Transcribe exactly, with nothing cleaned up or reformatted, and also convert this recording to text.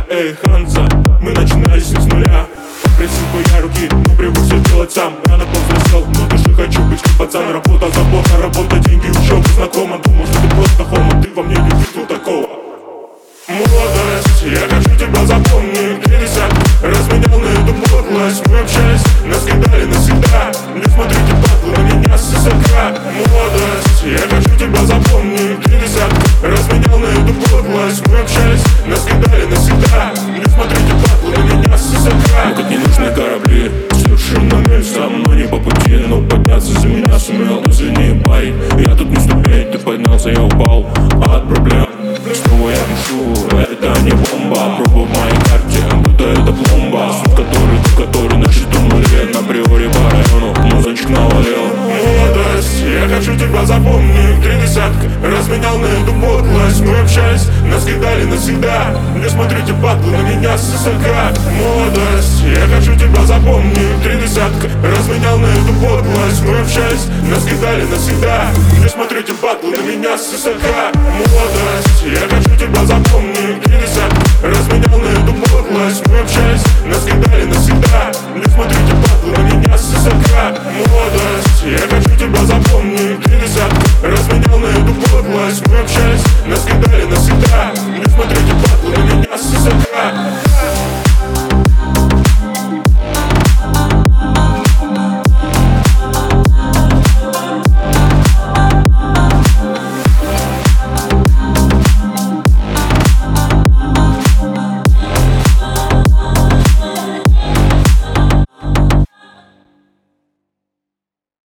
эй, Ханза. Мы начинали с нуля. Просил бы я руки, но привык все делать сам. Рано повзрослел, но души хочу быть как пацан. Работа, забота, работа, деньги, учеба, знакома. Думал, что ты просто хома, ты во мне не видел такого. Молодость, я хочу тебя запомнить. Тридцать разменял на эту подлость. Мы общались, нас кидали навсегда. Не смотрите падлы на меня с высока. Молодость, я хочу тебя запомнить. Тридцать разменял на эту подлость. Мы общались, нас кидали навсегда. Не смотрите падлы на меня с высока. Мы как ненужные корабли, совершенно со мной не по пути. Но подняться за меня сумел, извини, парень. Я тут не ступень, ты поднялся, я упал от проблем. Снова я пишу, это не бомба. Пробу в моей карте, будто это пломба. Суд, который, тот, который на счету нуле. На приоре по району, музычек навалил. Молодость, я хочу тебя запомнить. Три десятка разменял на эту подлость. Мы общались, нас кидали навсегда. Не смотрите падлы на меня с высока. Молодость, я хочу тебя запомнить. Три десятка разменял на эту подлость. Мы общались, нас кидали навсегда. Не смотрите падлы на меня с высока. Молодость, я хочу тебя запомнить. Три десятка разменял